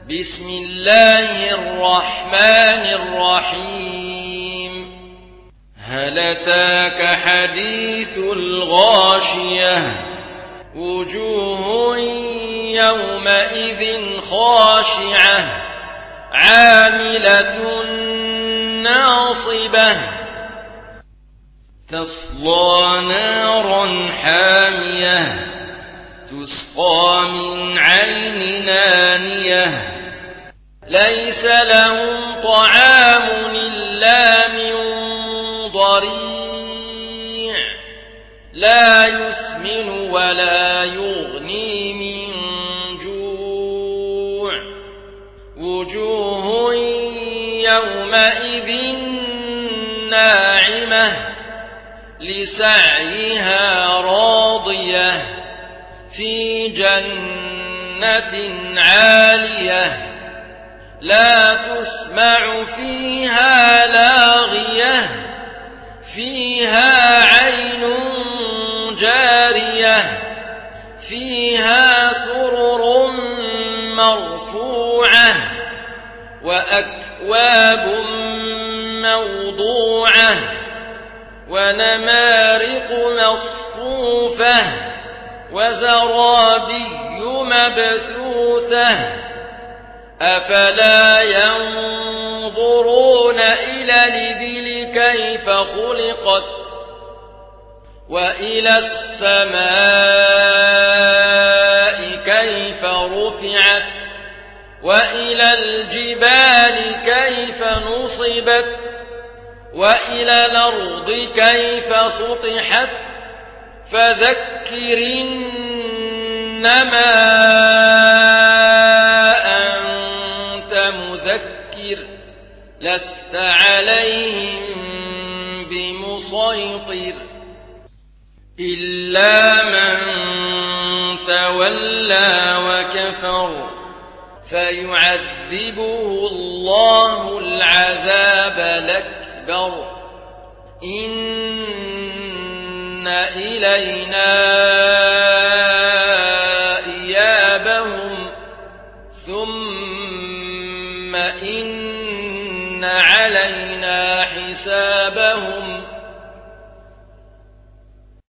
بسم الله الرحمن الرحيم هل أتاك حديث الغاشية وجوه يومئذ خاشعة عاملة ناصبة تصلى نارا حامية تسقى من عين آنية ليس لهم طعام إلا من ضريع لا يسمن ولا يغني من جوع وجوه يومئذ ناعمة لسعيها راضية في جنة عالية لا تسمع فيها لاغية فيها عين جارية فيها سرر مرفوعة وأكواب موضوعة ونمارق مصفوفة وزرابي مبثوثة أفلا ينظرون إلى الإبل كيف خلقت وإلى السماء كيف رفعت وإلى الجبال كيف نصبت وإلى الأرض كيف سطحت فذكر إنما أنت مذكر لست عليهم بمسيطر إلا من تولى وكفر فيعذبه الله العذاب الأكبر إن إلينا إيابهم ثم إن علينا حسابهم